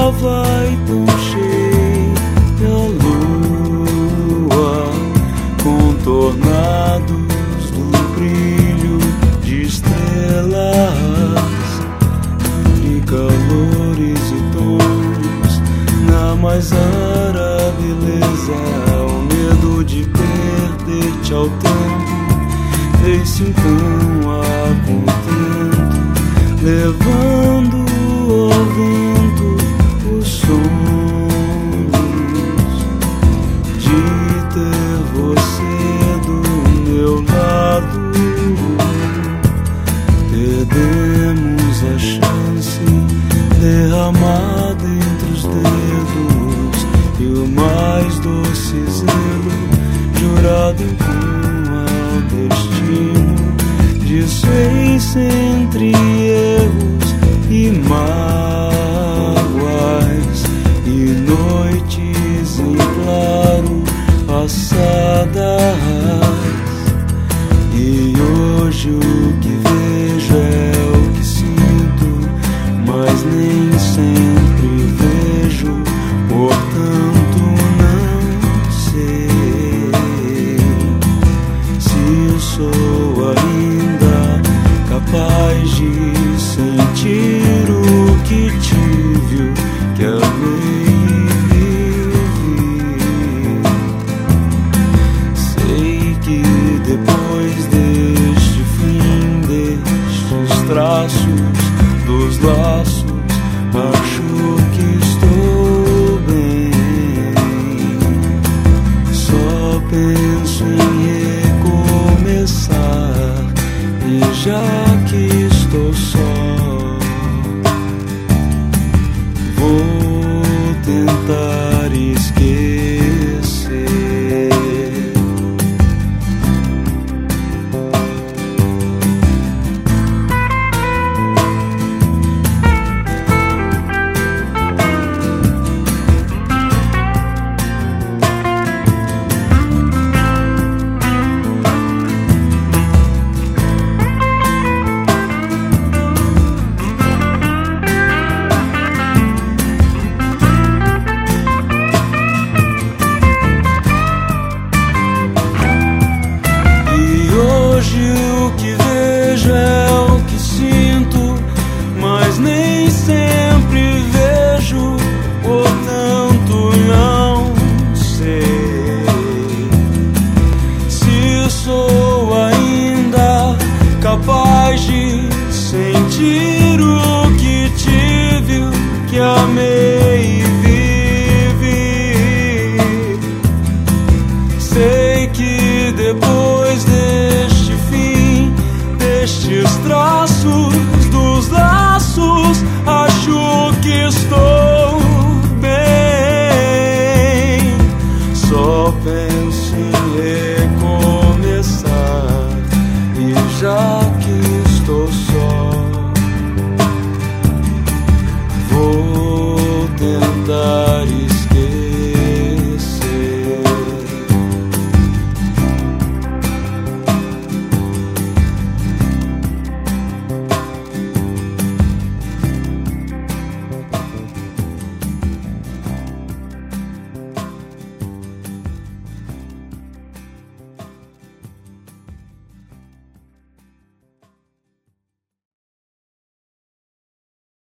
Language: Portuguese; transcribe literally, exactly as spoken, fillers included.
alva e tão cheia lua, contornados do brilho de estrelas, de calores e tons, na mais rara beleza, o medo de perder-te ao tempo fez-se então a contento, levando ao vento os sonhos de ter você do meu lado. Perdemos a chance derramada entre os dedos e o mais doce zelo jurado então ao destino desfez entre erros e mais.